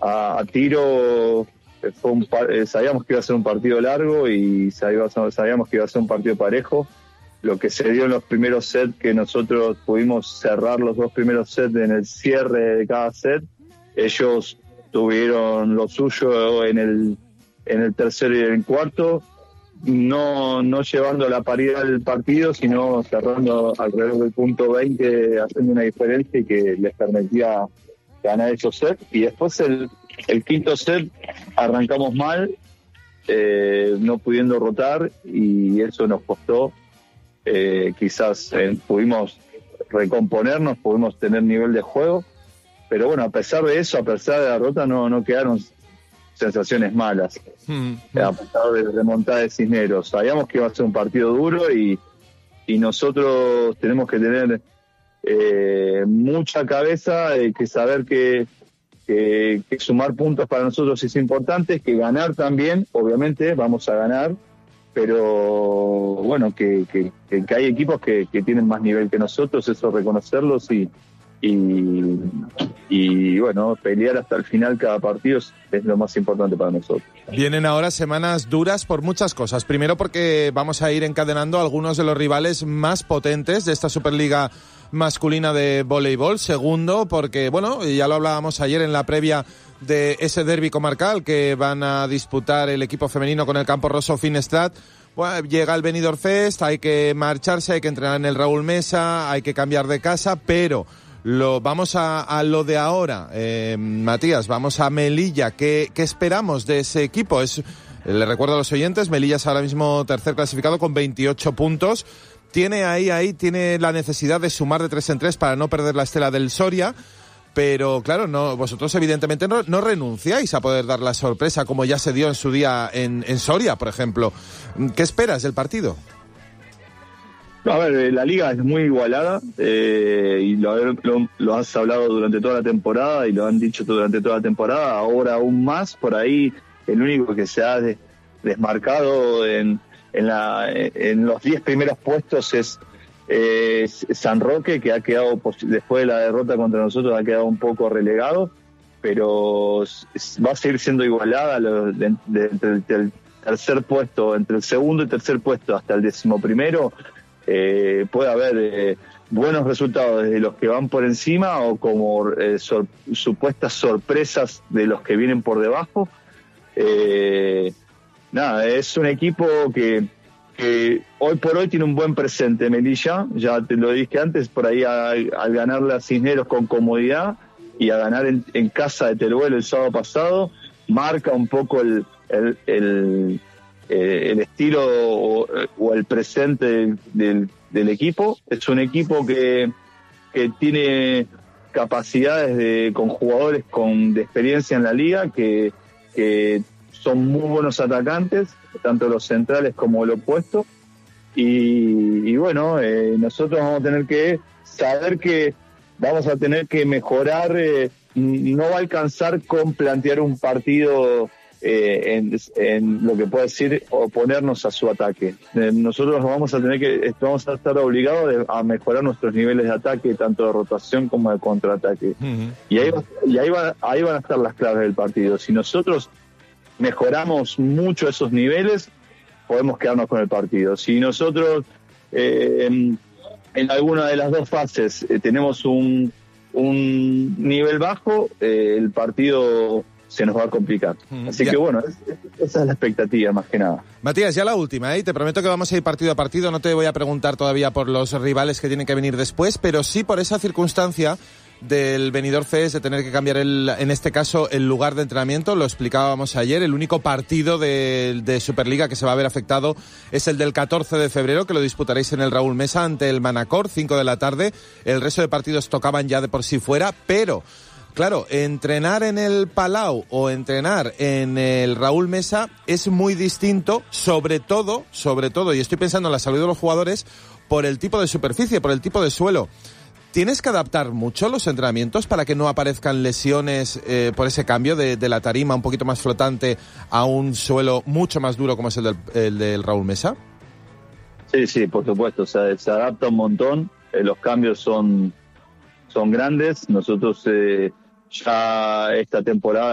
a tiro. Sabíamos que iba a ser un partido largo y sabíamos que iba a ser un partido parejo. Lo que se dio en los primeros sets, que nosotros pudimos cerrar los 2 primeros sets en el cierre de cada set, ellos tuvieron lo suyo en el tercero y en el cuarto, no llevando la paridad del partido, sino cerrando alrededor del punto 20, haciendo una diferencia y que les permitía ganar esos sets. Y después el quinto set arrancamos mal, no pudiendo rotar, y eso nos costó. Quizás pudimos recomponernos, pudimos tener nivel de juego, pero bueno, a pesar de eso, a pesar de la derrota, no quedaron sensaciones malas. A pesar de remontar de Cisneros, sabíamos que iba a ser un partido duro y nosotros tenemos que tener mucha cabeza, que saber que sumar puntos para nosotros es importante, que ganar también, obviamente vamos a ganar, pero bueno, que hay equipos que tienen más nivel que nosotros, eso reconocerlos y bueno, pelear hasta el final cada partido es lo más importante para nosotros. Vienen ahora semanas duras por muchas cosas. Primero porque vamos a ir encadenando a algunos de los rivales más potentes de esta Superliga masculina de voleibol. Segundo porque, bueno, ya lo hablábamos ayer en la previa de ese derbi comarcal que van a disputar el equipo femenino con el Campo Rosso Finestrat. Bueno, llega el Benidorm Fest, hay que marcharse, hay que entrenar en el Raúl Mesa, hay que cambiar de casa, pero vamos a lo de ahora, Matías, vamos a Melilla. ¿Qué esperamos de ese equipo? Le recuerdo a los oyentes, Melilla es ahora mismo tercer clasificado con 28 puntos. Tiene tiene la necesidad de sumar de 3 en 3 para no perder la estela del Soria. Pero claro, vosotros evidentemente no renunciáis a poder dar la sorpresa como ya se dio en su día en Soria, por ejemplo. ¿Qué esperas del partido? No, a ver, la liga es muy igualada, y lo has hablado durante toda la temporada y lo han dicho durante toda la temporada, ahora aún más. Por ahí el único que se ha desmarcado en los 10 primeros puestos es San Roque, que ha quedado, después de la derrota contra nosotros, ha quedado un poco relegado, pero va a seguir siendo igualada entre el tercer puesto, entre el segundo y tercer puesto hasta el 11º. Puede haber buenos resultados desde los que van por encima o como supuestas sorpresas de los que vienen por debajo. Es un equipo que hoy por hoy tiene un buen presente. Melilla, ya te lo dije antes, por ahí al ganarle a Cisneros con comodidad y a ganar en casa de Teruel el sábado pasado, marca un poco el estilo o el presente del equipo. Es un equipo que tiene capacidades con jugadores de experiencia en la liga, que son muy buenos atacantes, tanto los centrales como el opuesto, y bueno, nosotros vamos a tener que saber que vamos a tener que mejorar. No va a alcanzar con plantear un partido en lo que puede decir oponernos a su ataque. Nosotros vamos a estar obligados a mejorar nuestros niveles de ataque, tanto de rotación como de contraataque. Uh-huh. Y ahí van a estar las claves del partido. Si nosotros mejoramos mucho esos niveles, podemos quedarnos con el partido. Si nosotros en alguna de las dos fases tenemos un nivel bajo, el partido se nos va a complicar. Así que bueno, esa es la expectativa más que nada. Matías, ya la última, te prometo que vamos a ir partido a partido. No te voy a preguntar todavía por los rivales que tienen que venir después, pero sí por esa circunstancia del Benidorm Fest, de tener que cambiar en este caso el lugar de entrenamiento. Lo explicábamos ayer, el único partido de Superliga que se va a ver afectado es el del 14 de febrero, que lo disputaréis en el Raúl Mesa ante el Manacor, 5 de la tarde. El resto de partidos tocaban ya de por sí fuera, pero claro, entrenar en el Palau o entrenar en el Raúl Mesa es muy distinto, sobre todo, y estoy pensando en la salud de los jugadores, por el tipo de superficie, por el tipo de suelo. ¿Tienes que adaptar mucho los entrenamientos para que no aparezcan lesiones por ese cambio de la tarima un poquito más flotante a un suelo mucho más duro como es el del Raúl Mesa? Sí, por supuesto, se adapta un montón, los cambios son grandes. Nosotros ya esta temporada